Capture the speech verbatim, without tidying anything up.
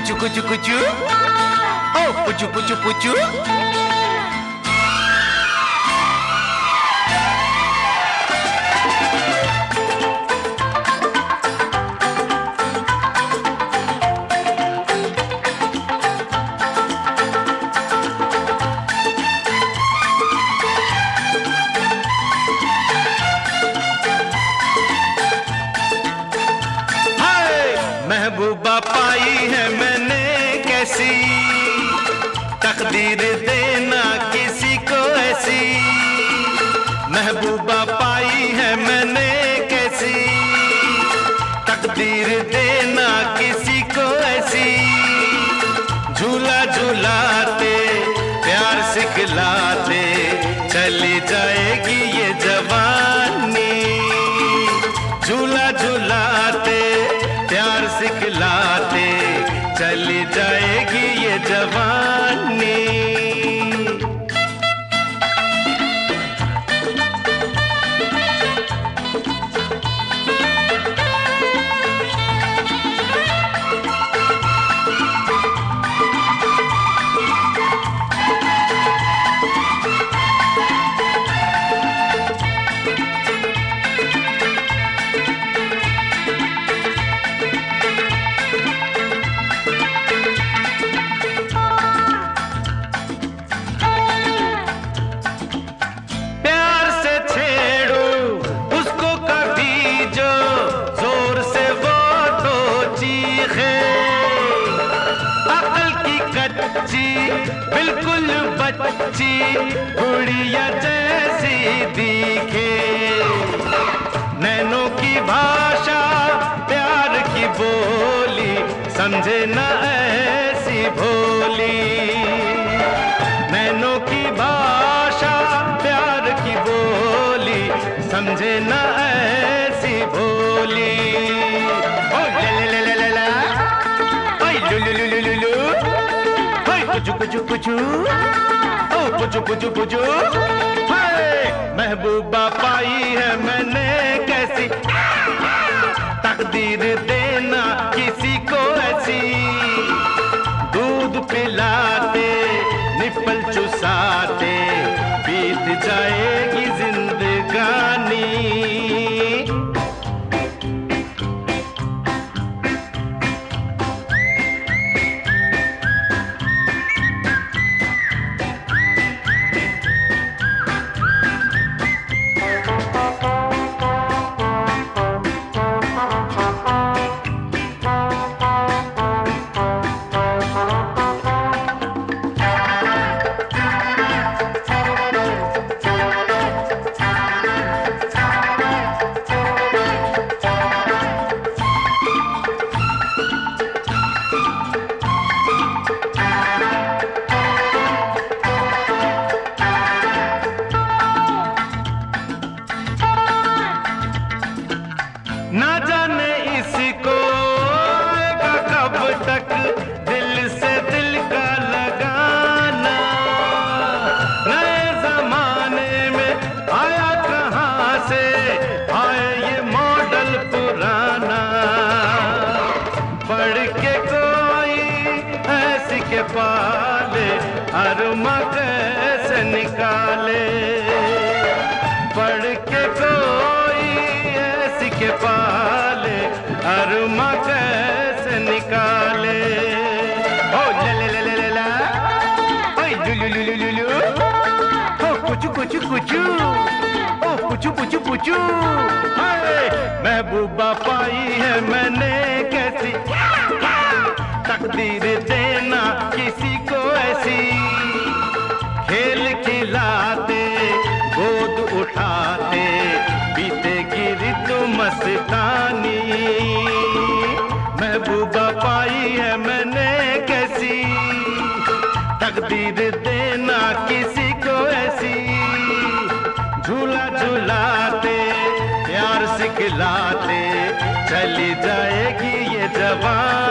पुचु पुचु पुचु ओ पुचु पुचु पुचु। महबूबा पाई है मैंने कैसी, तकदीर देना किसी को ऐसी। महबूबा पाई है मैंने कैसी, तकदीर देना किसी को ऐसी। झूला झूलाते प्यार सिखलाते चली जाएगी ये जवानी। झूला झूलाते प्यार सिखलाते चली जाएगी ये जवानी। बिल्कुल बच्ची गुड़िया जैसी दिखे, नैनों की भाषा प्यार की बोली समझे न ऐसी भोली। नैनों की भाषा प्यार की बोली समझे न ऐसी भोली। ओ ले ले ले ले ले ओ लु लु लु लु लु पुचु पुचु पुचु ओ पुचु पुचु पुचु। महबूबा पाई है मैंने कैसी, तकदीर देना किसी को ऐसी। दूध पिलाते निप्पल चुसाते बीत जाएगी जिंदगानी। ना जाने इसको आएगा कब तक दिल से दिल का लगाना। नए जमाने में आया कहाँ से आए ये मॉडल पुराना। पढ़ के कोई ऐसी के पाले अरमा कैसे निकाले। पढ़ के कोई ऐसी के पाले अरमा कैसे निकाले। ओ ले ले ले ले ले ला ओ लु लु लु लु लु ओ कुचु कुचु कुचु ओ पुचु पुचु पुचु। महबूबा पाई है मैंने कैसी, तकदीर देना किसी को ऐसी। खेल खिलाते गोद उठाते बीतेगी ऋतु मस्तानी। महबूबा पाई है मैंने कैसी, तकदीर देना किसी को ऐसी। झूला झूलाते प्यार सिखलाते चली जाएगी ये जवान।